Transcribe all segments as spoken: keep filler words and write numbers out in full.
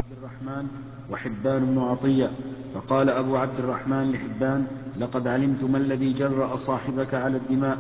الرحمن وحبان بن عطية. فقال أبو عبد الرحمن لحبان: لقد علمت ما الذي جرأ صاحبك على الدماء،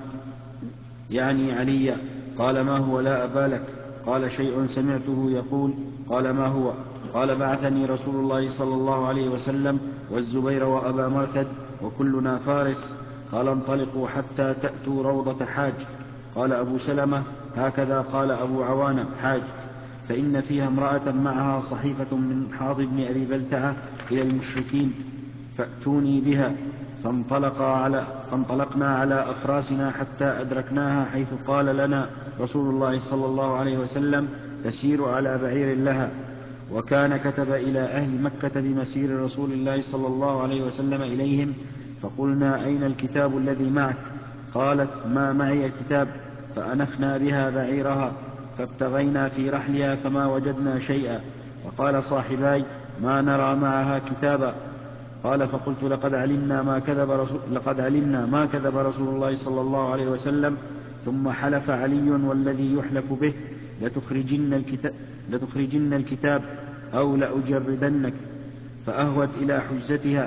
يعني عليا. قال: ما هو؟ لا أبا لك. قال: شيء سمعته يقول. قال: ما هو؟ قال: بعثني رسول الله صلى الله عليه وسلم والزبير وأبا مرثد وكلنا فارس. قال: انطلقوا حتى تأتوا روضة حاج. قال أبو سلمة: هكذا قال أبو عوانة حاج، فإن فيها امرأة معها صحيفة من حاض بن أبي بلتعة إلى المشركين، فأتوني بها. فانطلقا على فانطلقنا على أفراسنا حتى أدركناها حيث قال لنا رسول الله صلى الله عليه وسلم: تسير على بعير لها. وكان كتب إلى أهل مكة بمسير رسول الله صلى الله عليه وسلم إليهم. فقلنا: أين الكتاب الذي معك؟ قالت: ما معي كتاب. فأنفنا بها بعيرها فابتغينا في رحلها فما وجدنا شيئا. وقال صاحباي: ما نرى معها كتابا. قال: فقلت: لقد علمنا ما كذب رسول, لقد علمنا ما كذب رسول الله صلى الله عليه وسلم. ثم حلف علي والذي يحلف به: لتخرجن الكتاب, لتخرجن الكتاب أو لأجردنك. فأهوت إلى حجزتها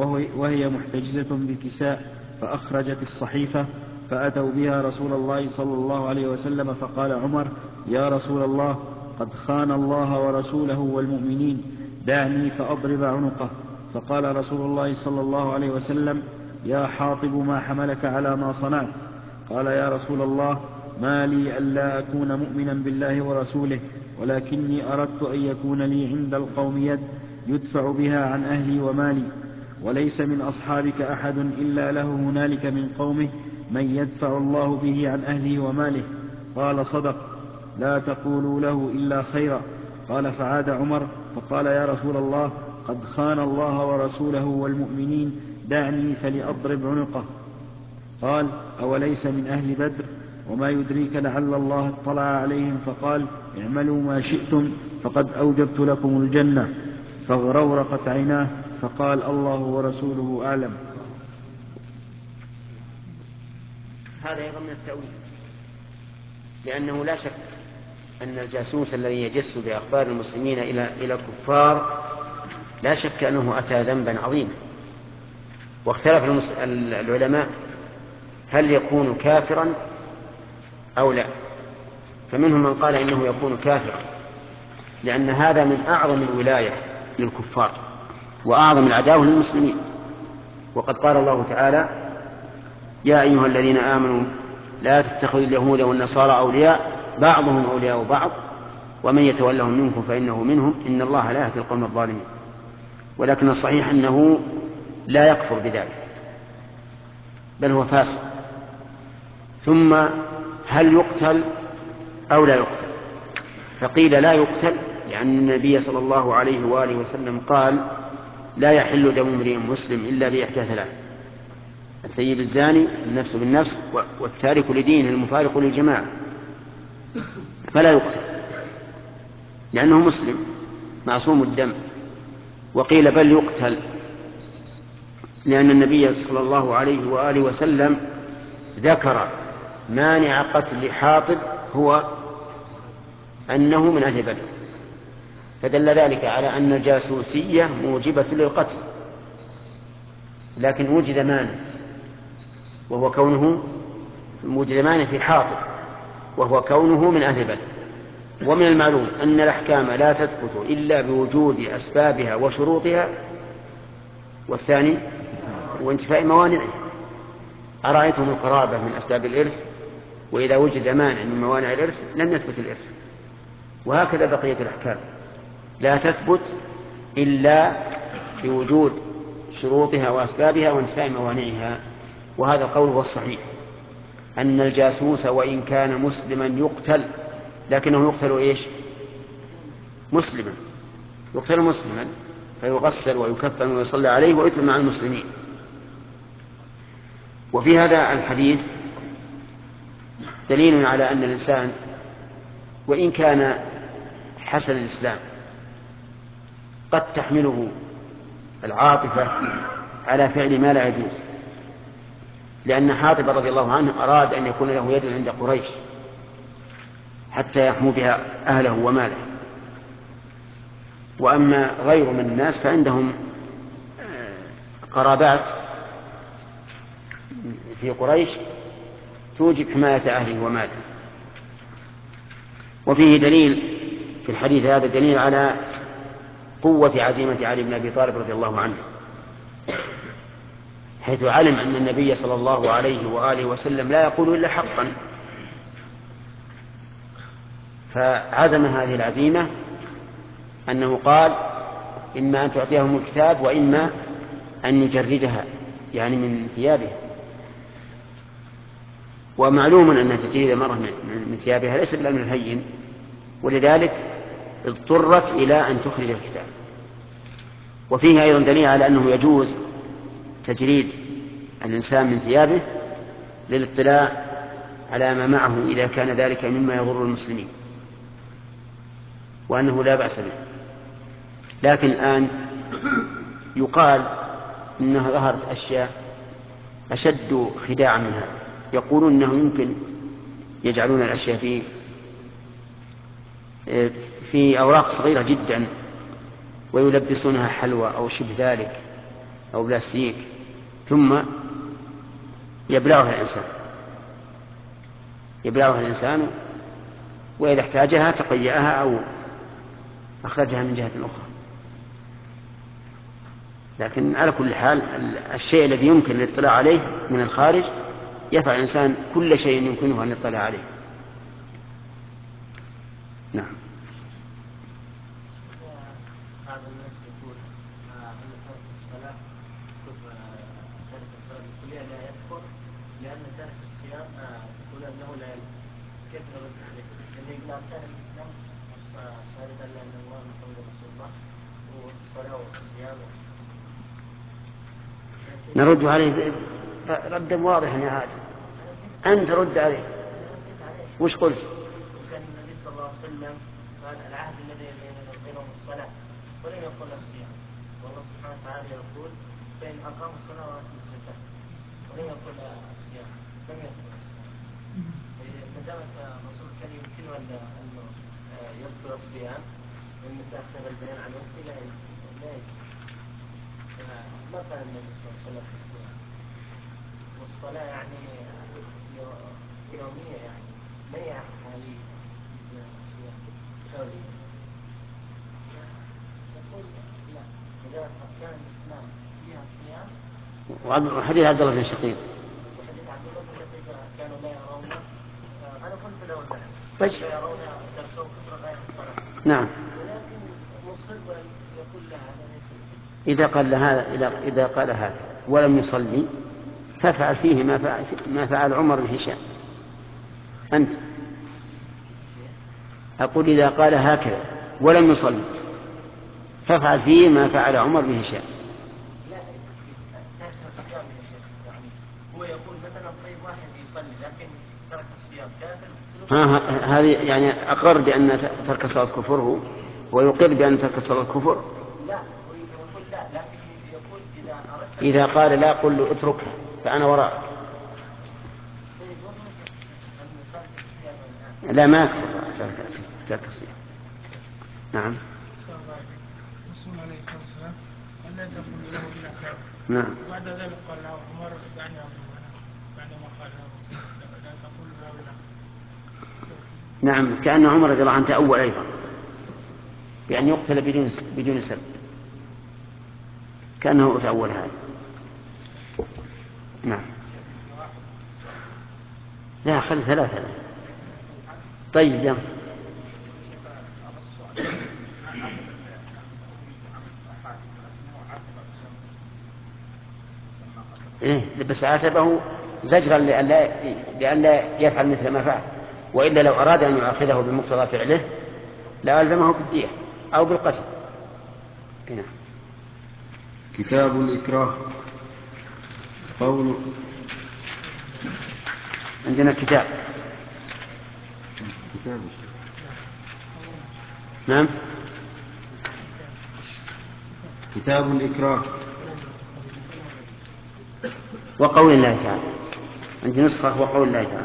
وهي محتجزة بكساء، فأخرجت الصحيفة فأتوا بها رسول الله صلى الله عليه وسلم. فقال عمر: يا رسول الله، قد خان الله ورسوله والمؤمنين، دعني فأضرب عنقه. فقال رسول الله صلى الله عليه وسلم: يا حاطب، ما حملك على ما صنعت؟ قال: يا رسول الله، ما لي ألا أكون مؤمنا بالله ورسوله، ولكني أردت أن يكون لي عند القوم يد يدفع بها عن أهلي ومالي، وليس من أصحابك أحد إلا له هنالك من قومه من يدفع الله به عن أهله وماله. قال: صدق، لا تقولوا له إلا خيرا. قال: فعاد عمر فقال: يا رسول الله، قد خان الله ورسوله والمؤمنين، دعني فلأضرب عنقه. قال: أوليس من أهل بدر؟ وما يدريك لعل الله اطلع عليهم فقال: اعملوا ما شئتم فقد أوجبت لكم الجنة. فاغرورقت عيناه فقال: الله ورسوله أعلم. هذا أيضا من التأويل، لأنه لا شك أن الجاسوس الذي يجس بأخبار المسلمين إلى إلى الكفار لا شك أنه أتى ذنبا عظيما. واختلف المس... العلماء هل يكون كافرا أو لا. فمنهم من قال إنه يكون كافرا، لأن هذا من أعظم الولاية للكفار وأعظم العداوة للمسلمين. وقد قال الله تعالى: يا أيها الذين آمنوا لا تتخذوا اليهود والنصارى أولياء بعضهم أولياء بعض ومن يتولهم منكم فإنه منهم إن الله لا يهدي القوم الظالمين. ولكن الصحيح أنه لا يكفر بذلك، بل هو فاسق. ثم هل يقتل أو لا يقتل؟ فقيل لا يقتل، لأن النبي صلى الله عليه وآله وسلم قال: لا يحل دم امرئ مسلم إلا بإحدى ثلاث: الثيب الزاني، النفس بالنفس، والتارك لدينه المفارق للجماعة. فلا يقتل لأنه مسلم معصوم الدم. وقيل بل يقتل، لأن النبي صلى الله عليه وآله وسلم ذكر مانع قتل حاطب هو أنه من أهل بدر، فدل ذلك على أن الجاسوسية موجبة للقتل. لكن وجد مانع، وهو كونه وجد مانع في حاطب، وهو كونه من أهل بدر. ومن المعلوم أن الأحكام لا تثبت إلا بوجود أسبابها وشروطها، والثاني وانتفاء موانعها. أرأيتم القرابة من أسباب الإرث، وإذا وجد مانع من موانع الإرث لم يثبت الإرث. وهكذا بقية الأحكام لا تثبت إلا بوجود شروطها وأسبابها وانتفاء موانعها. وهذا القول هو الصحيح، أن الجاسوس وإن كان مسلما يقتل، لكنه يقتل إيش؟ مسلما، يقتل مسلما، فيغسل ويكفن ويصلى عليه ويثم مع المسلمين. وفي هذا الحديث دليل على أن الإنسان وإن كان حسن الإسلام قد تحمله العاطفة على فعل ما لا يجوز، لأن حاطب رضي الله عنه أراد أن يكون له يد عند قريش حتى يحمو بها أهله وماله، وأما غير من الناس فعندهم قرابات في قريش توجب حماية أهله وماله. وفيه دليل في الحديث هذا دليل على قوة عزيمة علي بن أبي طالب رضي الله عنه، حيث علم أن النبي صلى الله عليه وآله وسلم لا يقول إلا حقا، فعزم هذه العزيمة أنه قال إما أن تعطيهم الكتاب وإما أن يجردها، يعني من ثيابها. ومعلوم أن تجريد المرأة من ثيابها ليس بالأمر الهين، ولذلك اضطرت إلى أن تخرج الكتاب. وفيه أيضا دليل على أنه يجوز تجريد الإنسان من ثيابه للاطلاع على ما معه إذا كان ذلك مما يضر المسلمين، وأنه لا بأس به. لكن الآن يقال إنها ظهرت أشياء أشد خداعا من هذا، يقولون أنه يمكن يجعلون الأشياء في في أوراق صغيرة جدا ويلبسونها حلوى أو شبه ذلك أو بلاستيك، ثم يبلعها الإنسان يبلعها الإنسان وإذا احتاجها تقيأها أو أخرجها من جهة أخرى. لكن على كل حال الشيء الذي يمكن الاطلاع عليه من الخارج يفعل الإنسان كل شيء يمكنه أن يطلع عليه. نعم. بعض الناس يقول أن ترك الصلاة ترك الصلاة بالكلية لا يكفر، لأن ترك الصيام تقول أنه لا يكفر. كيف نرد عليه؟ لأن من أركان الإسلام شهادة أن لا إله إلا الله محمد رسول الله والصلاة والصيام. نرد عليه ردا واضحا يا هذا، أنت رد عليه. وش قلت؟ كان النبي صلى الله عليه وسلم قال العهد الذي بيننا وبينهم الصلاة ولم يقل الصيام، والله سبحانه وتعالى يقول فإن أقاموا الصلاة وآتوا الزكاة، ولم يقل الصيام، لم يقل الصيام. ما دام الرسول كان يمكنه أن يذكر الصيام وأن تأخر البيان عن وقت لا يجوز. ما كان النبي صلى الله عليه وسلم في الصيام، والصلاة يعني يومية، يعني ما يعرف عليه الصيام كوني. يقول لا، إذا كان الإسلام فيها الصيام. وحديث عبد الله بن شقيق وحديث عبد الله بن شقيق كانوا لا يرون، أنا قلت له طيب. لا يرون درسوا كفر غير الصلاة. نعم. ولكن مصر يقول لا هذا ليس. إذا قال هذا إذا قال هذا ولم يصلي فافعل فيه ما فعل ما فعل عمر بن هشام. أنت أقول إذا قال هكذا ولم يصلي فافعل فيه ما فعل عمر بن هشام. لا، ترك الصيام يا شيخ، يعني هو يقول مثلا طيب واحد يصلي لكن ترك الصيام كافر. ها هذه يعني أقر بأن ترك الصلاة كفر، هو ويقر بأن ترك الصلاة كفر. لا، يقول لا، لكن يقول إذا أردت. إذا قال لا قل له اتركها فأنا وراءك. لا ما يكفر ترك الصيام. نعم. الرسول عليه الصلاة والسلام قال لا تقول له إلا كافر. نعم. بعد ذلك قال له عمر دعني بعد ما قال له لا تقول له إلا كافر. نعم، كأن عمر رضي الله عنه تأول أيضا بأن يقتل بدون بدون سبب، كأنه تأول هذا. نعم. لا خل ثلاثة. طيب يلا. إيه بس عاتبه زجرا لئلا لئلا يفعل مثل ما فعل، وإلا لو أراد أن يؤاخذه بمقتضى فعله لألزمه بالدية أو بالقتل. هنا. كتاب الإكراه. قول عندنا كتاب. كتاب نعم. كتاب الإكراه. وقول الله تعالى، عندي نسخة وقول الله تعالى.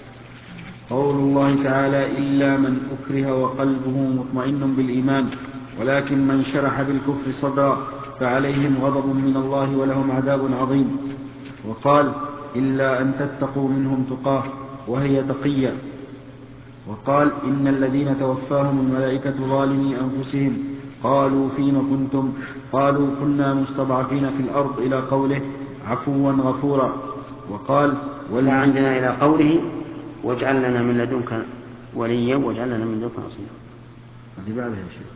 قول الله تعالى إلا من أكره وقلبه مطمئن بالإيمان ولكن من شرح بالكفر صدرا فعليهم غضب من الله ولهم عذاب عظيم. وقال إلا أن تتقوا منهم تقاه وهي تقية. وقال إن الذين توفاهم الملائكة ظالمي أنفسهم قالوا فيم كنتم قالوا كنا مستضعفين في الأرض إلى قوله عفوا غفورا. وقال عندنا إلى قوله واجعل لنا من لدنك وليا واجعل لنا من لدنك نصيرا. هذه بعدها يا شيخ.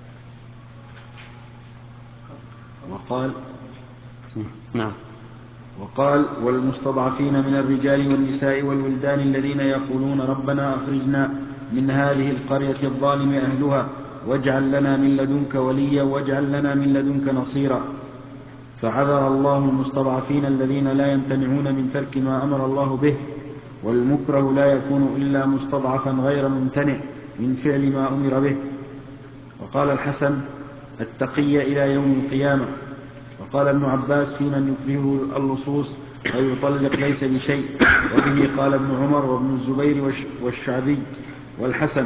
وقال نعم. وقال والمستضعفين من الرجال والنساء والولدان الذين يقولون ربنا أخرجنا من هذه القرية الظالم أهلها واجعل لنا من لدنك وليا واجعل لنا من لدنك نصيرا. فعذر الله المستضعفين الذين لا يمتنعون من ترك ما أمر الله به. والمكره لا يكون إلا مستضعفا غير ممتنع من فعل ما أمر به. وقال الحسن التقي إلى يوم القيامة. وقال ابن عباس في من يكرهه اللصوص ويطلق ليس بشيء. وبه قال ابن عمر وابن الزبير والشعبي والحسن.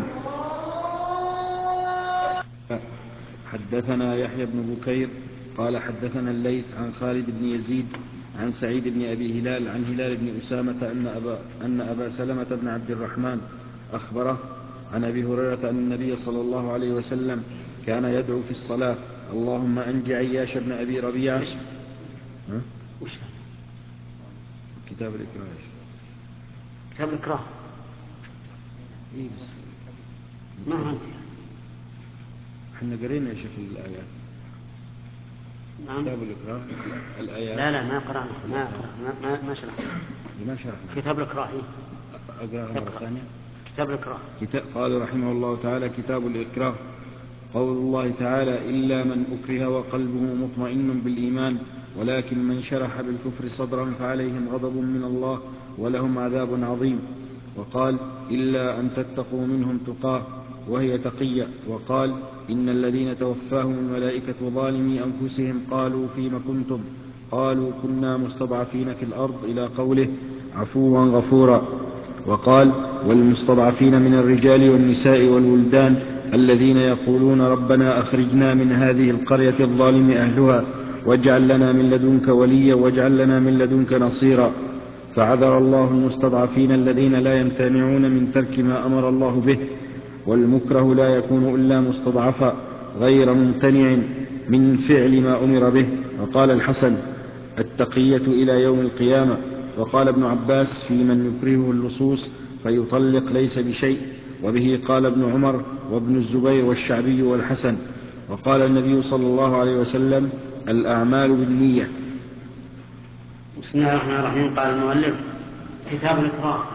حدثنا يحيى بن بكير قال حدثنا الليث عن خالد بن يزيد عن سعيد بن أبي هلال عن هلال بن أسامة أن أبا, أن أبا سلمة بن عبد الرحمن أخبره عن أبي هريرة أن النبي صلى الله عليه وسلم كان يدعو في الصلاة اللهم أنج عياش بن أبي ربيعة. ها؟ وش كتاب الإكراه. كتاب الإكراه إيه بس ما عندي. احنا قرينا يا شيخ الآيات. نعم. كتاب الإكراه الآيات. لا لا ما قرأنا ما ما ما شرحنا. ما شرحنا. كتاب الإكراه. أقرأها مرة ثانية. كتاب الإكراه. قال رحمه الله تعالى كتاب الإكراه. قول الله تعالى إلا من أكره وقلبه مطمئن بالإيمان ولكن من شرح بالكفر صدرا فعليهم غضب من الله ولهم عذاب عظيم. وقال إلا أن تتقوا منهم تقاه وهي تقية. وقال إن الذين توفاهم الملائكة ظالمي أنفسهم قالوا فيم كنتم قالوا كنا مستضعفين في الأرض إلى قوله عفوا غفورا. وقال والمستضعفين من الرجال والنساء والولدان الذين يقولون ربنا أخرجنا من هذه القرية الظالم أهلها واجعل لنا من لدنك وليا واجعل لنا من لدنك نصيرا. فعذر الله المستضعفين الذين لا يمتنعون من ترك ما أمر الله به. والمكره لا يكون إلا مستضعفا غير ممتنع من فعل ما أمر به. وقال الحسن التقية إلى يوم القيامة. وقال ابن عباس في من يكرهه اللصوص فيطلق ليس بشيء. وبه قال ابن عمر وابن الزبير والشعبي والحسن. وقال النبي صلى الله عليه وسلم الأعمال بالنية. بسم الله الرحمن الرحيم. قال المؤلف كتاب الإكراه.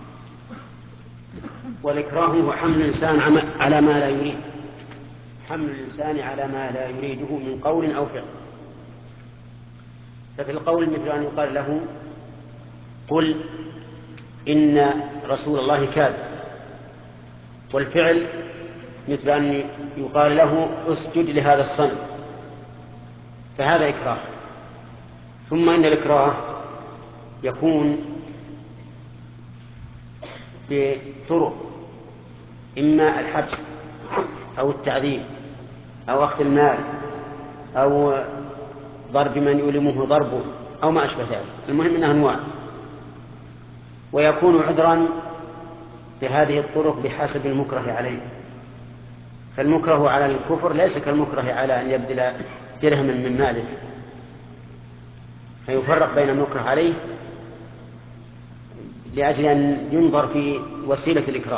والإكراه هو حمل الإنسان على ما لا يريد حمل الإنسان على ما لا يريده من قول أو فعل. ففي القول مثل أن يقال له قل إن رسول الله كاذب. والفعل مثل أن يقال له اسجد لهذا الصنم. فهذا إكراه. ثم إن الإكراه يكون بطرق إما الحبس أو التعذيب أو أخذ المال أو ضرب من يؤلمه ضربه أو ما أشبه ذلك. المهم أنها أنواع. ويكون عذرا بهذه الطرق بحسب المكره عليه. فالمكره على الكفر ليس كالمكره على أن يبذل درهما من ماله. فيفرق بين المكره عليه لأجل أن ينظر في وسيلة الإكراه.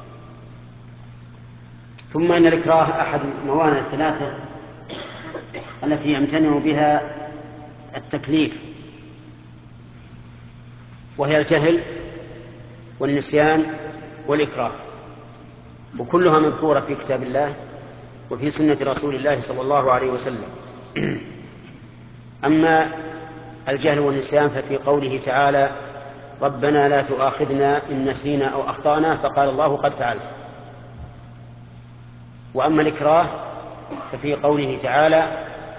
ثم إن الإكراه أحد الموانع الثلاثة التي يمتنع بها التكليف، وهي الجهل والنسيان والإكراه، وكلها مذكورة في كتاب الله وفي سنة رسول الله صلى الله عليه وسلم. أما الجهل والنسيان ففي قوله تعالى ربنا لا تؤاخذنا إن نسينا أو أخطأنا فقال الله قد فعلت. وأما الإكراه ففي قوله تعالى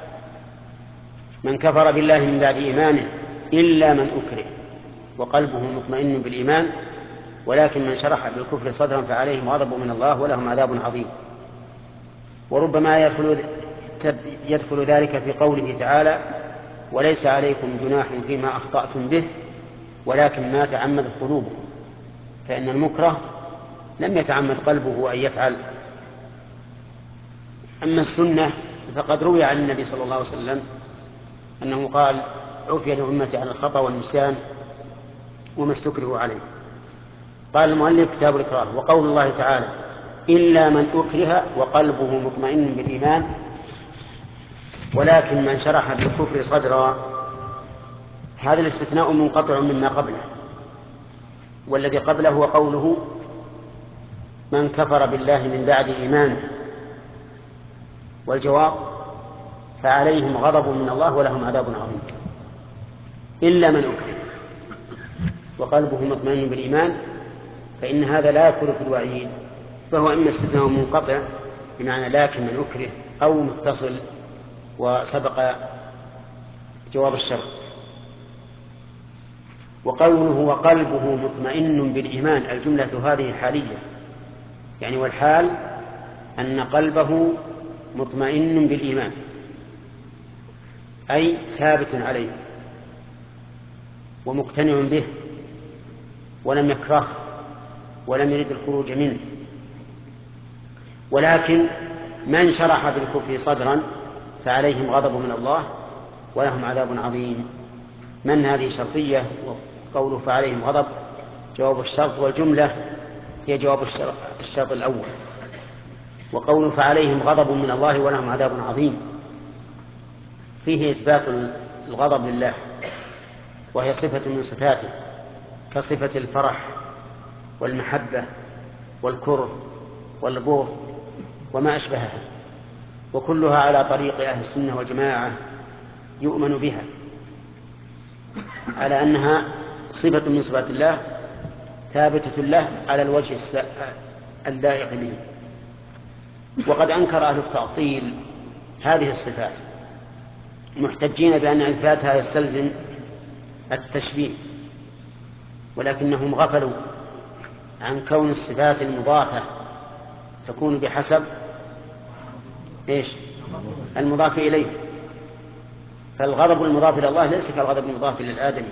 من كفر بالله من بعد إيمانه إلا من أكره وقلبه مطمئن بالإيمان ولكن من شرح بالكفر صدرا فعليهم غضب من الله ولهم عذاب عظيم. وربما يدخل, يدخل ذلك في قوله تعالى وليس عليكم جناح فيما أخطأتم به ولكن ما تعمدت قلوبكم، فإن المكره لم يتعمد قلبه أن يفعل. أما السنة فقد روي عن النبي صلى الله عليه وسلم أنه قال عفي لأمتي عن الخطأ والنسيان وما استكرهوا عليه. قال المؤلف كتاب الإكراه. وقول الله تعالى إلا من أكره وقلبه مطمئن بالإيمان ولكن من شرح بالكفر صدرا، هذا الاستثناء منقطع مما قبله، والذي قبله هو قوله من كفر بالله من بعد إيمانه، والجواب فعليهم غضب من الله ولهم عذاب عظيم. إلا من أكره وقلبه مطمئن بالإيمان فإن هذا لا يدخل في الوعيد، فهو إما استثناء منقطع بمعنى لكن من أكره أو متصل وسبق جواب الشرط. وقوله وقلبه مطمئن بالإيمان الجملة هذه حالية، يعني والحال أن قلبه مطمئن بالإيمان أي ثابت عليه ومقتنع به ولم يكره ولم يرد الخروج منه. ولكن من شرح بالكفر صدرا فعليهم غضب من الله ولهم عذاب عظيم. من هذه شرطية، وقوله فعليهم غضب جواب الشرط، والجملة هي جواب الشرط الأول. وقوله فعليهم غضب من الله ولهم عذاب عظيم فيه إثبات الغضب لله، وهي صفة من صفاته كصفة الفرح والمحبة والكره والبغض وما أشبهها، وكلها على طريق أهل السنة والجماعة يؤمن بها على أنها صفة من صفات الله ثابتة له على الوجه اللائق به. وقد أنكر أهل التعطيل هذه الصفات محتجين بأن إثباتها يستلزم التشبيه، ولكنهم غفلوا عن كون الصفات المضافة تكون بحسب إيش المضاف إليه. فالغضب المضاف إلى الله ليس كالغضب المضاف إلى الآدمي.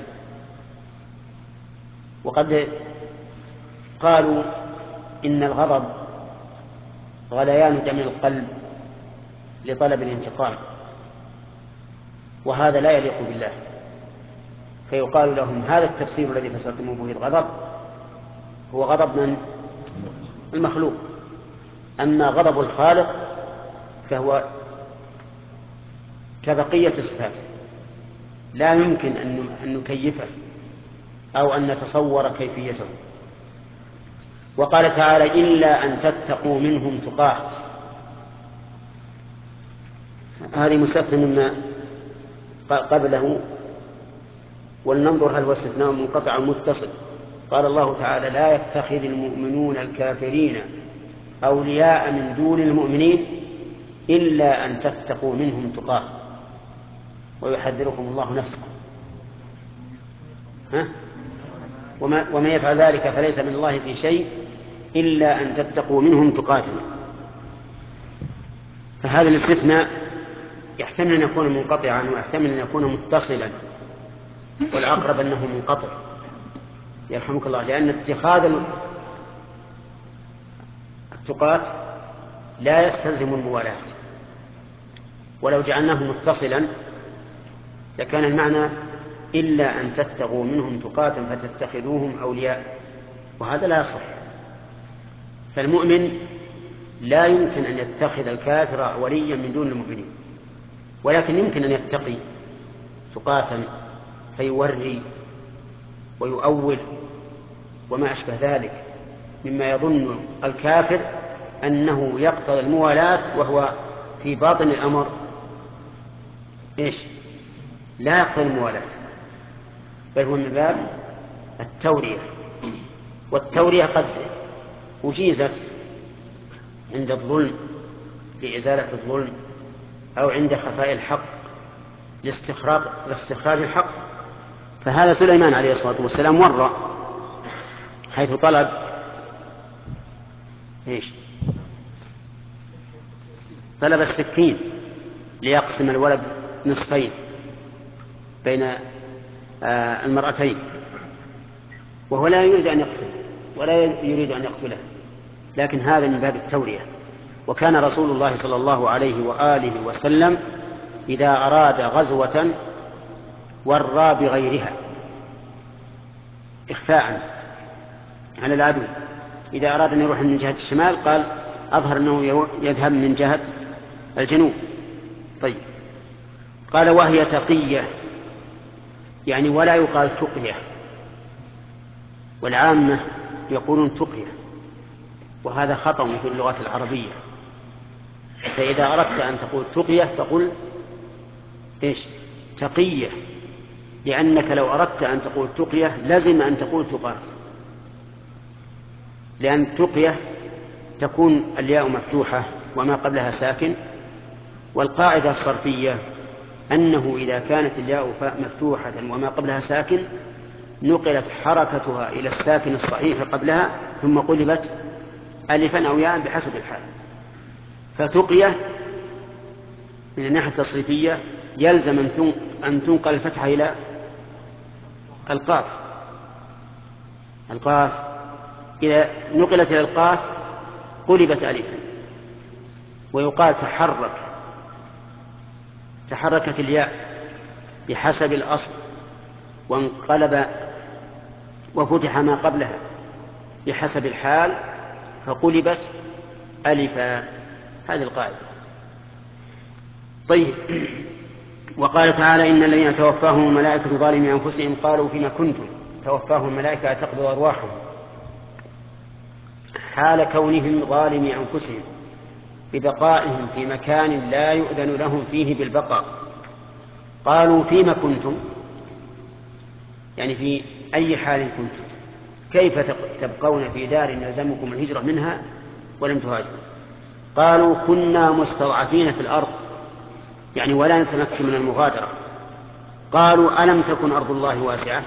وقد قالوا إن الغضب غليان دم القلب لطلب الانتقام، وهذا لا يليق بالله، فيقال لهم هذا التفسير الذي فسرتم به الغضب هو غضب من المخلوق، أما غضب الخالق فهو كبقية الصفات لا يمكن أن نكيفه أو أن نتصور كيفيته. وقال تعالى إلا أن تتقوا منهم تقاه، هذه مستثنى مما قبله، ولننظر هل هو استثناء منقطع أو متصل. قال الله تعالى لا يتخذ المؤمنون الكافرين أولياء من دون المؤمنين إلا أن تتقوا منهم تقاه ويحذركم الله نفسه. ها؟ وما, وما يفعل ذلك فليس من الله في شيء إلا أن تتقوا منهم تقاتا. فهذا الاستثناء يحتمل أن يكون منقطعا ويحتمل أن يكون متصلا، والأقرب أنه منقطع يرحمك الله، لأن اتخاذ التقاة لا يستلزم الموالاة، ولو جعلناه متصلا لكان المعنى إلا أن تتقوا منهم تقاة فتتخذوهم أولياء، وهذا لا يصح. فالمؤمن لا يمكن أن يتخذ الكافر وليا من دون المؤمنين، ولكن يمكن أن يتقي تقاة فيوري ويؤول وما أشبه ذلك مما يظن الكافر أنه يقتضي الموالاة، وهو في باطن الأمر إيش لا يقتضي الموالاة، بل هو من باب التورية. والتورية قد أجيزت عند الظلم لإزالة الظلم، أو عند خفاء الحق لاستخراج, لاستخراج الحق. فهذا سليمان عليه الصلاة والسلام ورى حيث طلب إيش طلب السكين ليقسم الولد نصفين بين المرأتين، وهو لا يريد أن يقسم ولا يريد أن يقتله، لكن هذا من باب التورية. وكان رسول الله صلى الله عليه وآله وسلم إذا أراد غزوة ورى بغيرها إخفاء على العدو. إذا أراد أن يروح من جهة الشمال قال أظهر أنه يذهب من جهة الجنوب. طيب، قال وهي تقية، يعني ولا يقال تقية، والعامة يقولون تقية، وهذا خطأ في اللغة العربية. فإذا أردت أن تقول تقية تقول إيش؟ تقية، لأنك لو أردت أن تقول تقية لازم أن تقول تقاة، لأن تقية تكون الياء مفتوحة وما قبلها ساكن، والقاعدة الصرفية أنه إذا كانت الياء مفتوحة وما قبلها ساكن نقلت حركتها إلى الساكن الصحيح قبلها ثم قلبت ألفا أو ياء بحسب الحال. فتقية من الناحية التصريفية يلزم أن تنقل الفتحة إلى القاف. القاف إذا نقلت إلى القاف قلبت ألفا، ويقال تحرك، تحركت الياء بحسب الأصل وانقلب وفتح ما قبلها بحسب الحال فقلبت ألفا. هذه القاعدة. طيب، وقال تعالى إن الذين توفاهم الملائكة ظالمي أنفسهم قالوا فيما كنتم. توفاهم الملائكة تقبض أرواحهم حال كونهم ظالمي أنفسهم ببقائهم في مكان لا يؤذن لهم فيه بالبقاء. قالوا فيما كنتم، يعني في أي حال كنتم، كيف تبقون في دار يلزمكم الهجرة منها ولم تهاجروا؟ قالوا كنا مستضعفين في الأرض، يعني ولا نتمكن من المغادرة. قالوا ألم تكن أرض الله واسعة،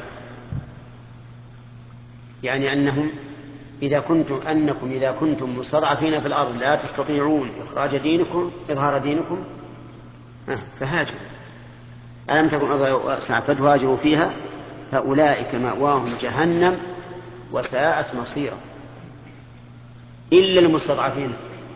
يعني أنهم إذا كنتم أنكم إذا كنتم مستضعفين في الأرض لا تستطيعون إخراج دينكم إظهار دينكم فهاجروا. ألم تكن أرض الله واسعة فتهاجروا فيها فأولئك مأواهم جهنم وساءت مصيرا. إلا المستضعفين،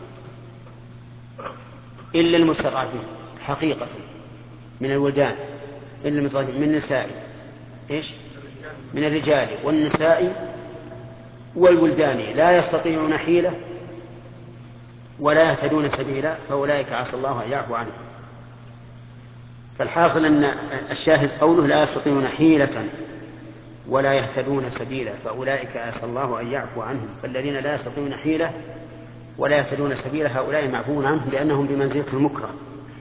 إلا المستضعفين حقيقة من الولدان، إلا المستضعفين من النساء، إيش؟ من الرجال والنساء والولدان لا يستطيعون حيلة ولا يهتدون سبيلا فأولئك عسى الله أن يعفو عنهم. فالحاصل أن الشاهد قوله لا يستطيعون حيلة ولا يهتدون سبيلا فأولئك عسى الله أن يعفو عنهم. فالذين لا يستطيعون حيلة ولا يهتدون سبيلا هؤلاء معفون عنهم لأنهم بمنزلة المكره.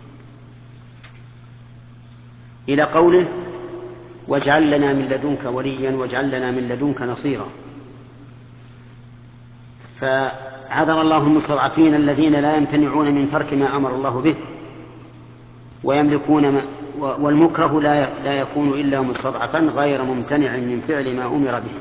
إلى قوله واجعل لنا من لدنك وليا واجعل لنا من لدنك نصيرا. فعذر الله المستضعفين الذين لا يمتنعون من ترك ما أمر الله به ويملكون ما والمكره لا لا يكون إلا مستضعفا غير ممتنع من فعل ما أمر به.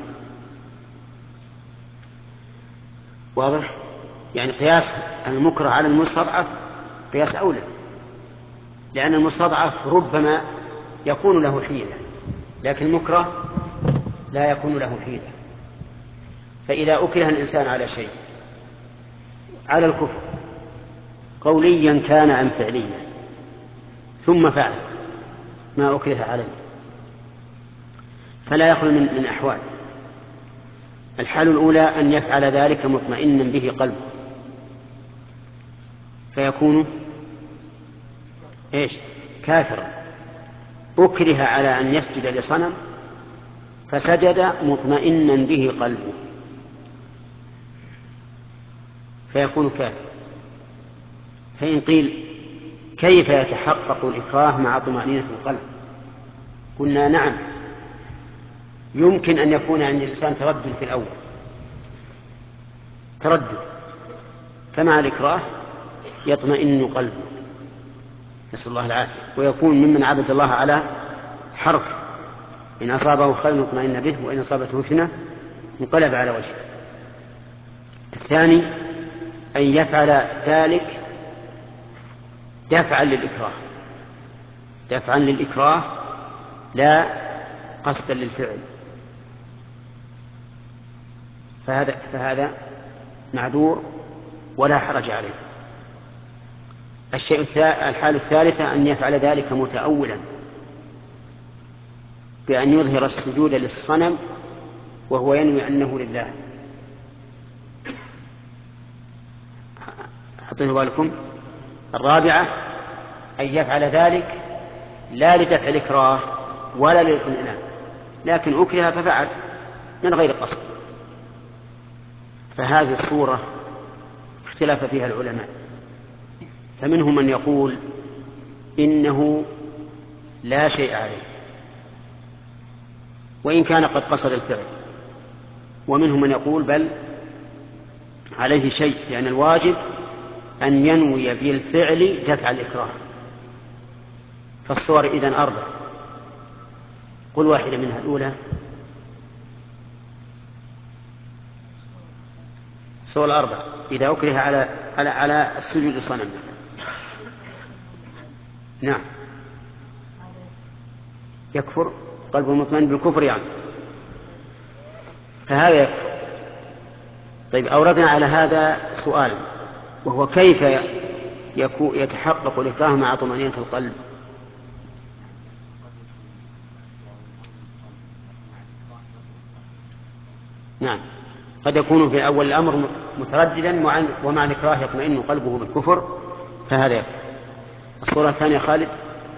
واضح؟ يعني قياس المكره على المستضعف قياس أولى، لأن المستضعف ربما يكون له حيلة لكن المكره لا يكون له حيلة. فإذا أكره الإنسان على شيء، على الكفر قوليا كان أم فعليا، ثم فعل ما أكره عليه، فلا يخلو من, من أحوال. الحال الأولى أن يفعل ذلك مطمئنا به قلبه فيكون إيش؟ كافرا. أكره على أن يسجد لصنم فسجد مطمئنا به قلبه فيكون كافر. فإن قيل كيف يتحقق الإكراه مع طمأنينة القلب؟ قلنا نعم، يمكن أن يكون عند الإنسان تردد في الأول، تردد، فمع الإكراه يطمئن قلبه، نسأل الله العافية، ويكون ممن عبد الله على حرف، إن أصابه خير اطمئن به وإن أصابته فتنة انقلب على وجهه. الثاني أن يفعل ذلك دفعا للإكراه، دفعا للإكراه لا قصدا للفعل، فهذا فهذا معذور ولا حرج عليه. الشيء الحال الثالثة أن يفعل ذلك متأولا بأن يظهر السجود للصنم وهو ينوي أنه لله. حطوا بالكم. الرابعة أن يفعل ذلك لا لدفع الإكراه ولا للإطمئنان، لكن أكره ففعل من غير قصد، فهذه الصورة اختلف فيها العلماء، فمنهم من يقول إنه لا شيء عليه وإن كان قد قصد الفعل، ومنهم من يقول بل عليه شيء، لأن الواجب أن ينوي بالفعل دفع الإكراه. فالصور إذن أربع، قل واحدة منها. الأولى الصور الأربع إذا أكره على على على السجود لصنم. نعم يكفر، قلبه مطمئن بالكفر يعني، فهذا يكفر. طيب أوردنا على هذا سؤال، وهو كيف يتحقق الإكراه مع طمأنينة القلب؟ نعم قد يكون في أول الأمر مترددا ومع الإكراه يطمئن قلبه بالكفر، فهذا يكفر. الصورة الثانية خالد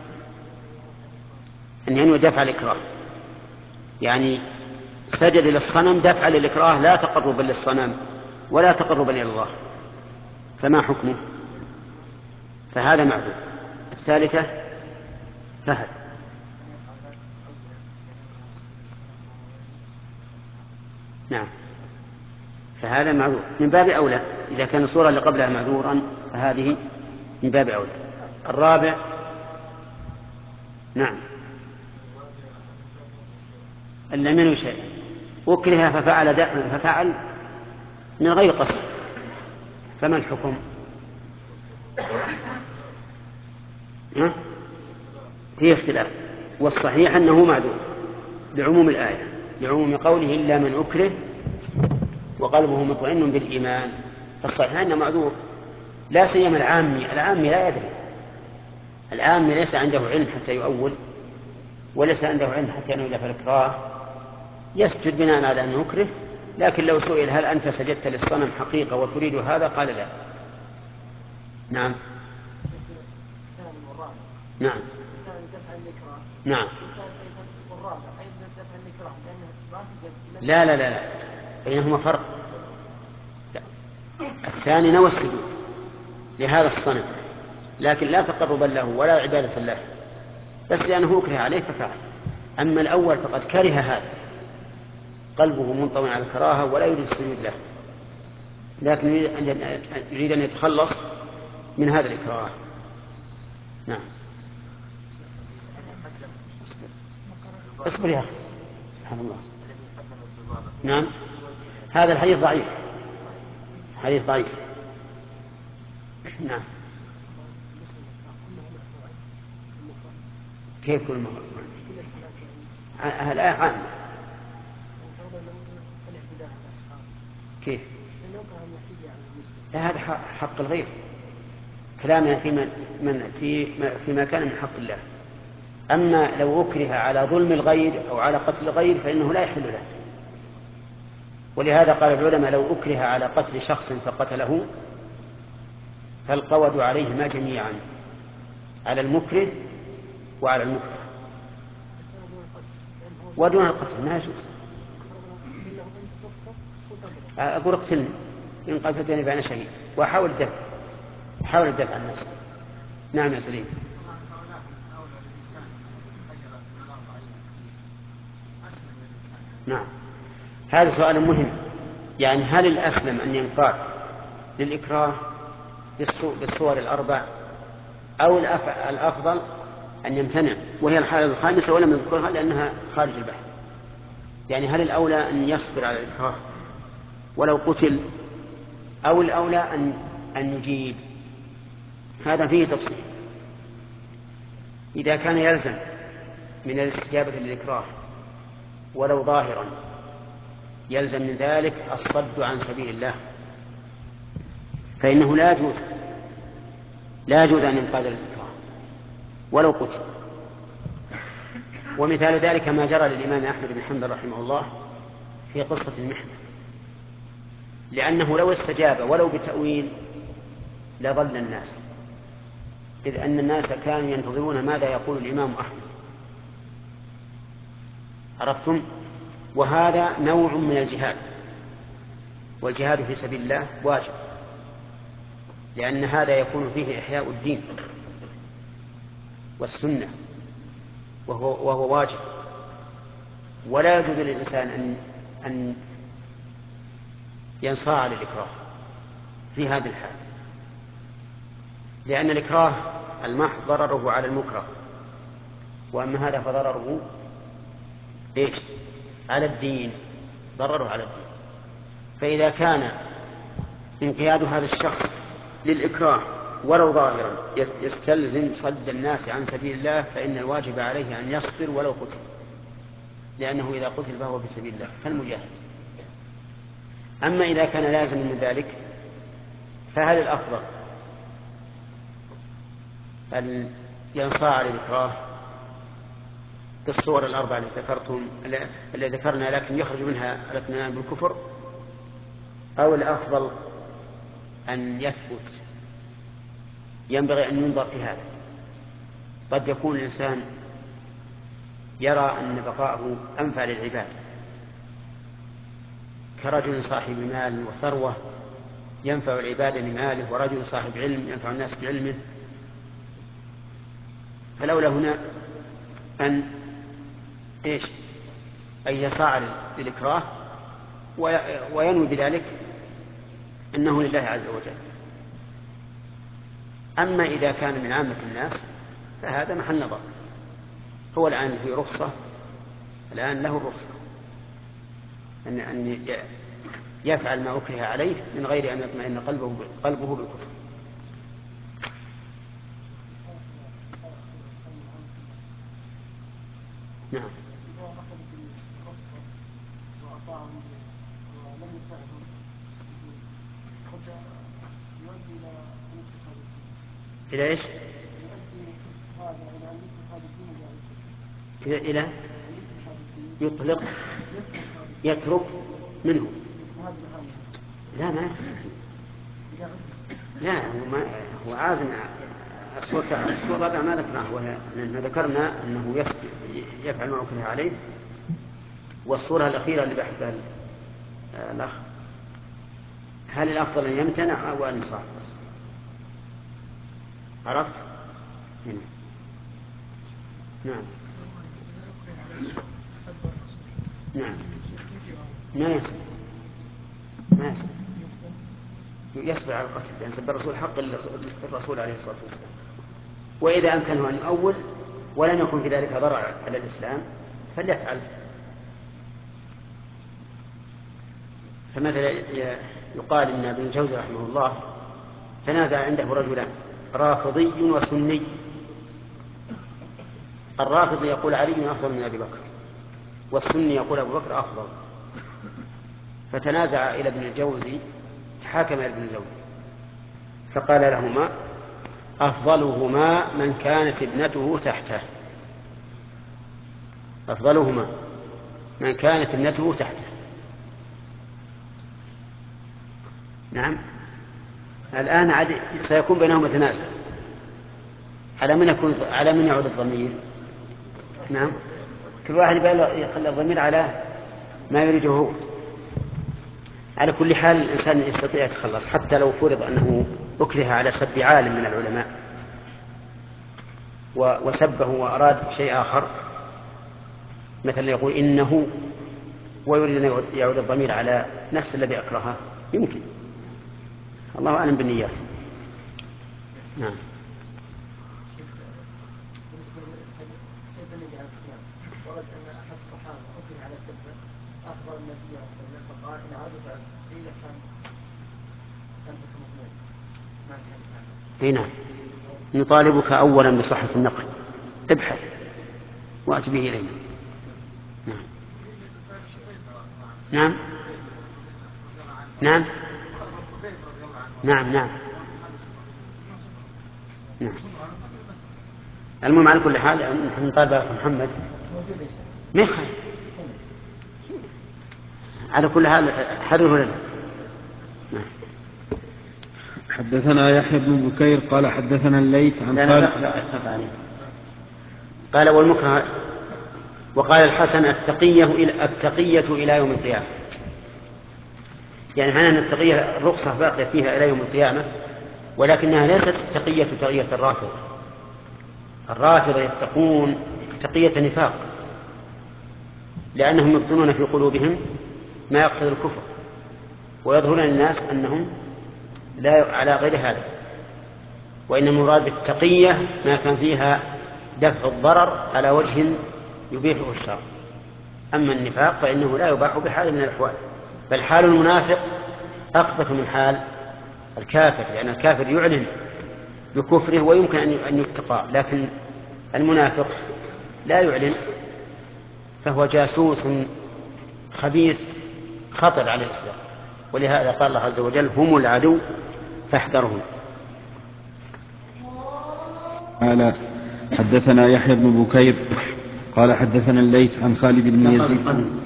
أن ينوي دفع الإكراه، يعني سجد للصنم دفع للإكراه لا تقربا للصنم ولا تقربا إلى الله، فما حكمه؟ فهذا معذور. الثالثة فهد. نعم فهذا معذور من باب أولى، إذا كان الصورة اللي قبلها معذورا فهذه من باب أولى. الرابع نعم أن لم ينوي شيئا، أكره ففعل ففعل من غير قصد، فما الحكم؟ ها؟ فيه اختلاف، والصحيح أنه معذور بعموم الآية، بعموم قوله إلا من أكره وقلبه مطمئن بالإيمان. فالصحيح أنه معذور، لا سيما العامي. العامي لا يدري، العامي ليس عنده علم حتى يؤول، وليس عنده علم حتى ينوي دفع الإكراه، يسجد بناء على أنه يكره، لكن لو سئل هل أنت سجدت للصنم حقيقة وتريد هذا قال لا. نعم نعم نعم لا لا لا لا بينهما فرق. لا. الثاني نوى السجود لهذا الصنم لكن لا تقربا له ولا عبادة له، بس لأنه أكره عليه ففعل. أما الأول فقد كره هذا، قلبه منطوي على الكراهة ولا يريد السجود له، لكن يريد أن يتخلص من هذا الإكراه. نعم اصبر يا أخي سبحان الله. نعم هذا الحديث ضعيف، حديث ضعيف. نعم كيف كل مرة الآية عامة؟ كيف؟ لا هذا حق الغير، كلامنا في من من في فيما كان من حق الله. أما لو أكره على ظلم الغير أو على قتل الغير فإنه لا يحل له. ولهذا قال العلماء لو أكره على قتل شخص فقتله فالقود عليهما جميعا، على المكره وعلى المكره، ودون القتل ما يجوز. أقول اقتلني إن قتلتني فأنا شهيد، وأحاول الدفع، أحاول الدفع عن نفسي. نعم يا سليم. نعم هذا سؤال مهم، يعني هل الأسلم أن ينقاد للإكراه بالصور الأربع أو الأفضل أن يمتنع؟ وهي الحالة الخامسة ولم نذكرها لأنها خارج البحث. يعني هل الأولى أن يصبر على الإكراه ولو قتل، أو الأولى أن أن يجيب؟ هذا فيه تفصيل. إذا كان يلزم من الاستجابة للإكراه ولو ظاهرا يلزم من ذلك الصد عن سبيل الله، فإنه لا يجوز لا يجوز أن ينقاد للإكراه ولو قتل. ومثال ذلك ما جرى للإمام أحمد بن حنبل رحمه الله في قصة المحنة، لأنه لو استجاب ولو بتأويل لضل الناس، إذ أن الناس كانوا ينتظرون ماذا يقول الإمام أحمد. عرفتم؟ وهذا نوع من الجهاد، والجهاد في سبيل الله واجب، لأن هذا يكون فيه إحياء الدين والسنة، وهو, وهو واجب. ولا يجوز للإنسان أن, أن ينصاع للإكراه في هذه الحال، لأن الإكراه المحض ضرره على المكره، وأما هذا فضرره إيش؟ على الدين، ضرره على الدين. فإذا كان انقياد هذا الشخص للإكراه ولو ظاهرا يستلزم صد الناس عن سبيل الله، فإن الواجب عليه أن يصبر ولو قتل، لأنه إذا قتل فهو في سبيل الله كالمجاهد. أما إذا كان لازم من ذلك فهل الأفضل أن ينصاع للإكراه بالصور الأربعة التي ذكرتم اللي ذكرنا لكن يخرج منها الاثنان بالكفر، أو الأفضل أن يثبت؟ ينبغي أن ينظر في هذا. قد يكون الإنسان يرى أن بقاءه أنفع للعباد، كرجل صاحب مال وثروة ينفع العباد بماله، ورجل صاحب علم ينفع الناس بعلمه، فلولا هنا أن إيش؟ أن يسعى للإكراه وينوي بذلك أنه لله عز وجل. أما إذا كان من عامة الناس فهذا محل نظر. هو الآن في رخصة، الآن له الرخصة أن أن يفعل ما أكره عليه من غير أن يطمئن قلبه قلبه بالكفر. نعم. إلى إيش؟ إلى إلى يطلق يترك منه. لا ما يترك. لا هو ما هو عازم. الصورة الصورة هذا ما ذكرناه، ما ذكرنا أنه يفعل ما أكره عليه. والصورة الأخيرة اللي بحثها الأخ، هل الأفضل أن يمتنع أو أن ينصاع؟ عرفت؟ هنا. نعم. نعم. ما يسمع ما يسمع يسبع على القتل، لأن سب الرسول حق الرسول عليه الصلاة والسلام. وإذا أمكنه أن يؤول ولم يكن في ذلك ضرر على الإسلام فليفعل. فمثلا يقال إن ابن الجوزي رحمه الله تنازع عنده رجلان، رافضي وسني. الرافضي يقول علي أفضل من أبي بكر، والسني يقول أبو بكر أفضل. فتنازع إلى ابن الجوزي، تحاكم إلى ابن الجوزي فقال لهما أفضلهما من كانت ابنته تحته، أفضلهما من كانت ابنته تحته. نعم. الآن عد... سيكون بينهما تنازع، على من يكون على من يعود الضمير؟ نعم، كل واحد يخلي الضمير على ما يريده هو. على كل حال الإنسان يستطيع يتخلص، حتى لو فرض أنه أكره على سب عالم من العلماء وسبه وأراد شيء آخر، مثلا يقول إنه ويريد أن يعود الضمير على نفس الذي أكرهه، يمكن. الله أعلم بالنيات. نعم. ورد أن أحد الصحابة أكره على سبه أخبر النبي صلى الله عليه وسلم فقال إن عادوا فقيل كان كان مضمون. هنا نطالبك أولا بصحة النقل، ابحث وأت به إلينا. نعم نعم نعم نعم نعم. المهم على كل حال نحن نطالب أخي محمد ما يخالف، على كل حال حرره لنا. نعم. حدثنا يحيى بن بكير قال حدثنا الليث عن لا خالد. لا لا لا لا قال والمكره. وقال الحسن التقية إلى التقية إلى يوم القيامة، يعني معنى أن التقية الرخصة باقية فيها إلى يوم القيامة، ولكنها ليست التقية تقية الرافضة. الرافضة يتقون تقية نفاق، لأنهم يبطنون في قلوبهم ما يقتضي الكفر، ويظهرون للناس أنهم لا على غير هذا. وإن المراد بالتقية ما كان فيها دفع الضرر على وجه يبيحه الشرع. أما النفاق فإنه لا يباح بحال من الأحوال، بل حال المنافق أخبث من حال الكافر، لأن الكافر يعلن بكفره ويمكن أن يتقى، لكن المنافق لا يعلن، فهو جاسوس خبيث خطر على الإسلام. ولهذا قال الله عز وجل هم العدو فاحذرهم. قال حدثنا يحيى بن بكير قال حدثنا الليث عن خالد بن يزيد.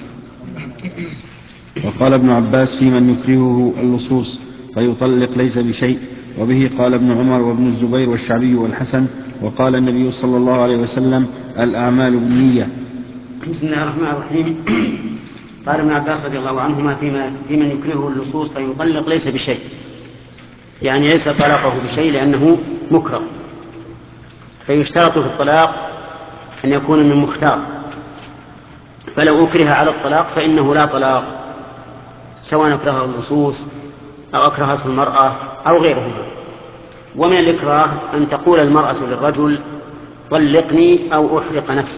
وقال ابن عباس في من يكرهه اللصوص فيطلق ليس بشيء، وبه قال ابن عمر وابن الزبير والشعبي والحسن. وقال النبي صلى الله عليه وسلم الأعمال بالنية. بسم الله الرحمن الرحيم. قال ابن عباس رضي الله عنهما فيما في من يكرهه اللصوص فيطلق ليس بشيء، يعني ليس طلاقه بشيء لأنه مكره، فيشترط في الطلاق أن يكون من مختار، فلو أكره على الطلاق فإنه لا طلاق، سواء أكرهه اللصوص أو أكرهته المرأة أو غيرهما. ومن الإكراه أن تقول المرأة للرجل طلقني أو أحرق نفسي،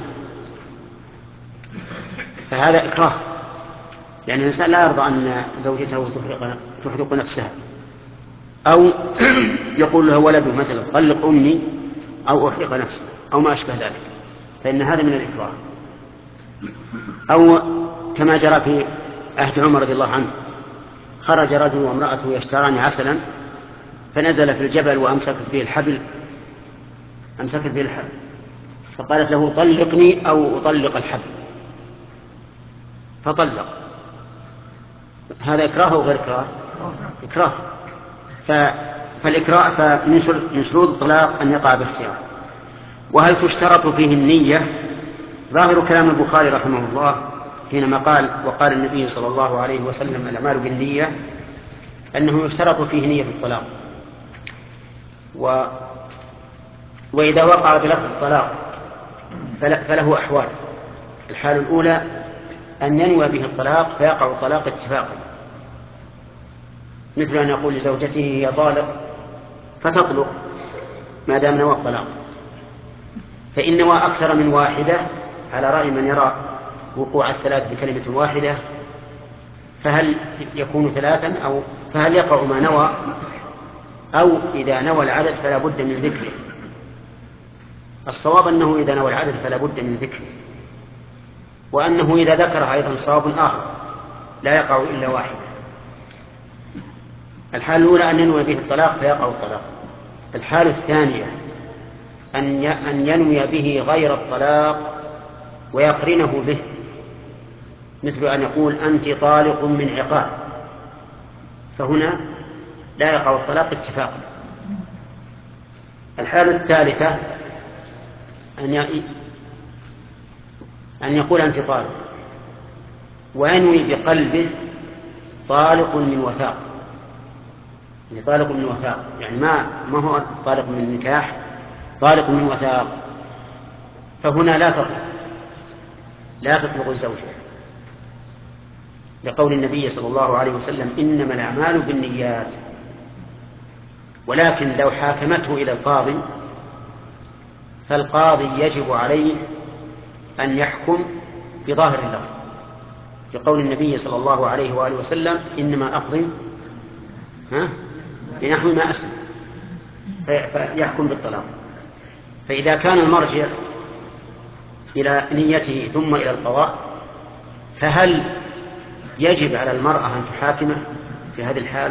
فهذا إكراه، لأن الإنسان لا يرضى أن زوجته تحرق, تحرق نفسها. أو يقول له ولده مثلا طلق أمي أو أحرق نفسي أو ما أشبه ذلك، فإن هذا من الإكراه. أو كما جرى في عهد عمر رضي الله عنه، خرج رجل وامرأته يشتران عسلا، فنزل في الجبل وأمسكت فيه الحبل أمسكت فيه الحبل فقالت له طلقني أو أطلق الحبل، فطلق. هذا إكراه أو غير إكراه؟ إكراه. فالإكراه فمن شروط الطلاق أن يقع باختيار. وهل تشترط فيه النية؟ ظاهر كلام البخاري رحمه الله حينما قال وقال النبي صلى الله عليه وسلم الأعمال بالنية أنه يشترط فيه نية الطلاق. و... وإذا وقع بلفظ الطلاق فله أحوال. الحال الأولى أن ينوى به الطلاق فيقع الطلاق اتفاقا، مثل أن يقول لزوجته يا طالق فتطلق ما دام نوى الطلاق. فإن نوى أكثر من واحدة على رأي من يرى وقوع الثلاث بكلمة واحدة، فهل يكون ثلاثا أو فهل يقع ما نوى، أو إذا نوى العدد فلا بد من ذكره. الصواب أنه إذا نوى العدد فلا بد من ذكره، وأنه إذا ذكرها أيضا صواب آخر لا يقع إلا واحدة. الحال الأولى أن ينوي به الطلاق فيقع الطلاق. الحال الثانية أن ينوي به غير الطلاق ويقرنه به، مثل أن يقول أنت طالق من عقاب، فهنا لا يقع الطلاق اتفاقا. الحالة الثالثة أن يقول أنت طالق وينوي بقلبه طالق من وثاق، يعني طالق من وثاق، يعني ما ما هو طالق من نكاح، طالق من وثاق، فهنا لا تطلق لا تطلق الزوجة، لقول النبي صلى الله عليه وسلم إنما الأعمال بالنيات. ولكن لو حاكمته إلى القاضي فالقاضي يجب عليه أن يحكم بظاهر اللفظ، لقول النبي صلى الله عليه وآله وسلم إنما أقضي ها بنحو ما أسلم، فيحكم بالطلاق. فإذا كان المرجع إلى نيته ثم إلى القضاء، فهل يجب على المرأة أن تحاكمه في هذه الحال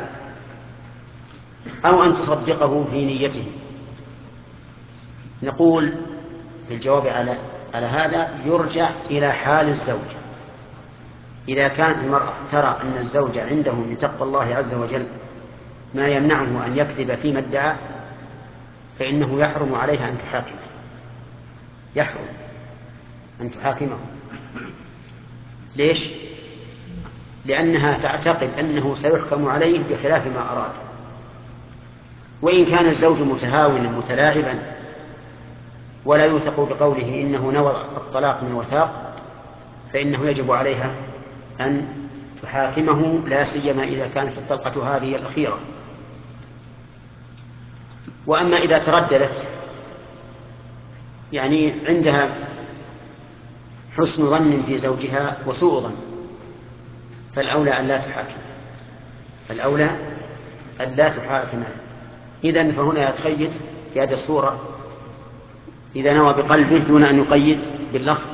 أو أن تصدقه في نيته؟ نقول في الجواب على على هذا يرجع إلى حال الزوج. إذا كانت المرأة ترى أن الزوج عنده من تقوى الله عز وجل ما يمنعه أن يكذب فيما ادعى، فإنه يحرم عليها أن تحاكمه، يحرم أن تحاكمه. ليش؟ لأنها تعتقد أنه سيحكم عليه بخلاف ما أراد. وإن كان الزوج متهاونا متلاعبا ولا يوثق بقوله إنه نوى الطلاق من وثاق، فإنه يجب عليها أن تحاكمه، لا سيما إذا كانت الطلقة هذه الأخيرة. وأما إذا ترددت، يعني عندها حسن ظن في زوجها وسوء ظن، فالأولى أن لا تحاكم، الأولى أن لا تحاكم. إذن فهنا يتقيد في هذه الصورة إذا نوى بقلبه دون أن يقيد باللفظ.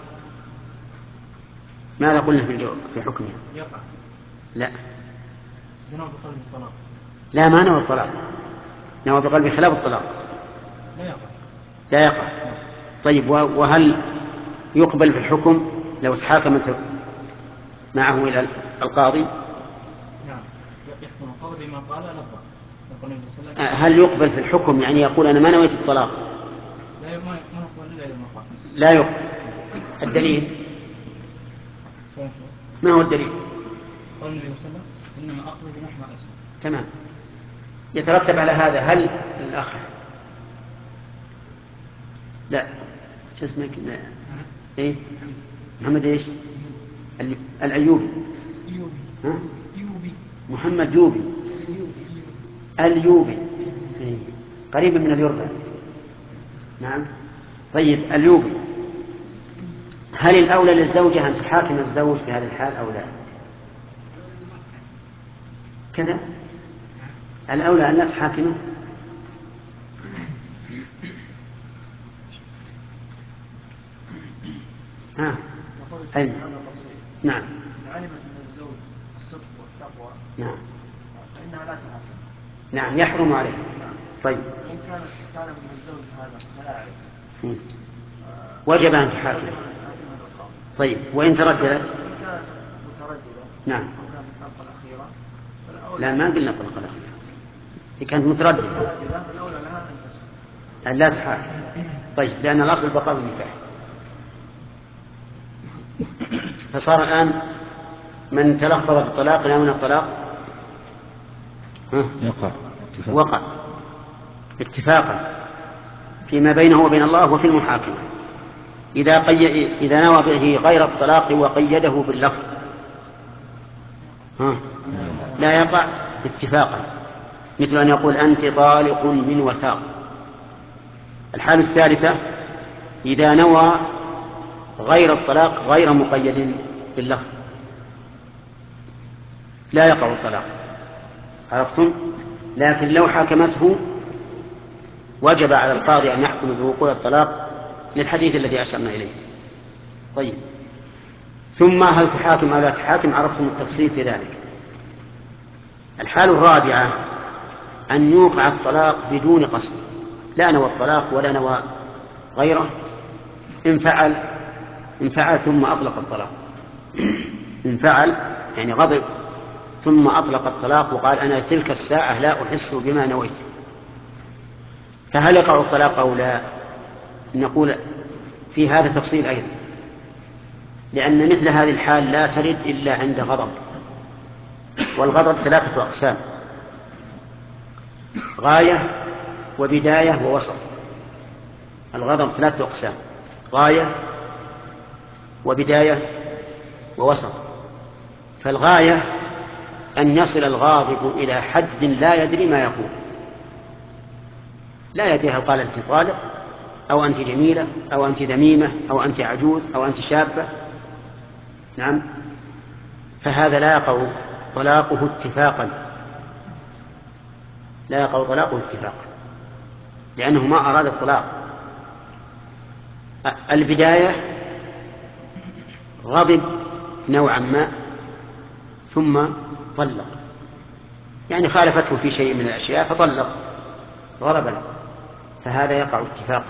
ماذا قلنا في الجواب في حكمها؟ يقع. لا نوى بقلبه الطلاق. لا، ما نوى الطلاق، نوى بقلبه خلاف الطلاق لا يقع. لا يقع. طيب، وهل يقبل في الحكم لو تحاكمت معه إلى القاضي؟ نعم، يحكم القاضي بما قال لفظا. هل يقبل في الحكم يعني يقول أنا ما نويت الطلاق؟ لا، ما يقبل إلا إذا ما قال. لا يقبل. الدليل ما هو الدليل؟ قال النبي صلى الله عليه وسلم إنما أخذ بنحو ما أسمع. تمام. يترتب على هذا هل الأخ لا شو اسمك؟ إيه محمد إيش؟ الأيوبي. ها؟ محمد يوبي اليوبي، إيه. قريب من اليربع. نعم. طيب، اليوبي، هل الأولى للزوجة أن تحاكم الزوج في هذه الحال أو لا؟ كذا الأولى أن لا تحاكمه. ها. أين؟ نعم. علمت من الزوج الصدق والتقوى. نعم. فإنها لا تحاكم. نعم، يحرم عليه. طيب. وإن كانت كان من الزوج هذا لا يعرف. وجب أن تحاكم. طيب، وإن ترددت؟ إن كانت مترددة. نعم. أو كانت الطلقة الأخيرة. لا، ما قلنا الطلقة الأخيرة. إذا كانت مترددة الأولى لها أن تسكت. أن لا تحاكم. طيب، لأن الأصل بقاء النكاح. فصار الآن من تلفظ بالطلاق لا من الطلاق يقع وقع اتفاقا فيما بينه وبين الله وفي المحاكمة. إذا, قي... إذا نوى به غير الطلاق وقيده باللفظ ها. لا يقع اتفاقا، مثل أن يقول أنت طالق من وثاق. الحالة الثالثة إذا نوى غير الطلاق غير مقيد باللفظ، لا يقع الطلاق، عرفتم؟ لكن لو حاكمته وجب على القاضي أن يحكم بوقوع الطلاق للحديث الذي أشرنا إليه. طيب، ثم هل تحاكم أو لا تحاكم؟ عرفتم التفصيل في ذلك. الحالة الرابعة أن يوقع الطلاق بدون قصد، لا نوى الطلاق ولا نوى غيره، إن فعل إن فعل ثم أطلق الطلاق. إن فعل يعني غضب ثم أطلق الطلاق وقال أنا تلك الساعة لا أحس بما نويت، فهل يقع الطلاق أو لا؟ نقول في هذا تفصيل أيضا، لأن مثل هذه الحال لا ترد إلا عند غضب، والغضب ثلاثة أقسام: غاية وبداية ووسط. الغضب ثلاثة أقسام: غاية وبداية ووسط. فالغاية أن يصل الغاضب إلى حد لا يدري ما يقول، لا يدري هل قال أنت طالق أو أنت جميلة أو أنت ذميمة أو أنت عجوز أو أنت شابة. نعم. فهذا لا يقع طلاقه اتفاقا، لا يقع طلاقه اتفاقا، لأنه ما أراد الطلاق. البداية غضب نوعا ما ثم طلق، يعني خالفته في شيء من الأشياء فطلق غضبا، فهذا يقع اتفاقا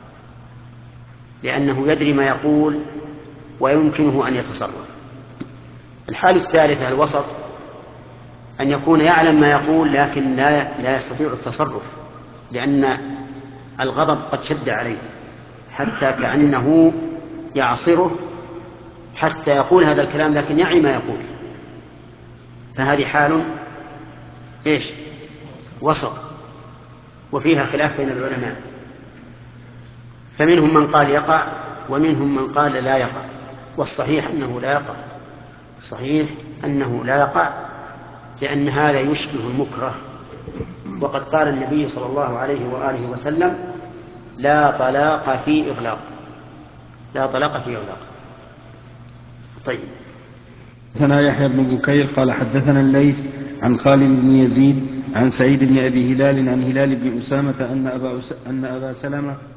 لأنه يدري ما يقول ويمكنه أن يتصرف. الحالة الثالثة الوسط، أن يكون يعلم ما يقول لكن لا, لا يستطيع التصرف لأن الغضب قد شد عليه حتى كأنه يعصره حتى يقول هذا الكلام لكن يعي ما يقول، فهذه حال إيش؟ وسط، وفيها خلاف بين العلماء، فمنهم من قال يقع ومنهم من قال لا يقع، والصحيح أنه لا يقع، صحيح أنه لا يقع لأن هذا يشبه المكره، وقد قال النبي صلى الله عليه وآله وسلم لا طلاق في إغلاق، لا طلاق في إغلاق. طيب. حدثنا يحيى بن بكير قال حدثنا الليث عن خالد بن يزيد عن سعيد بن أبي هلال عن هلال بن أسامة أن أبا, أن أبا سلمة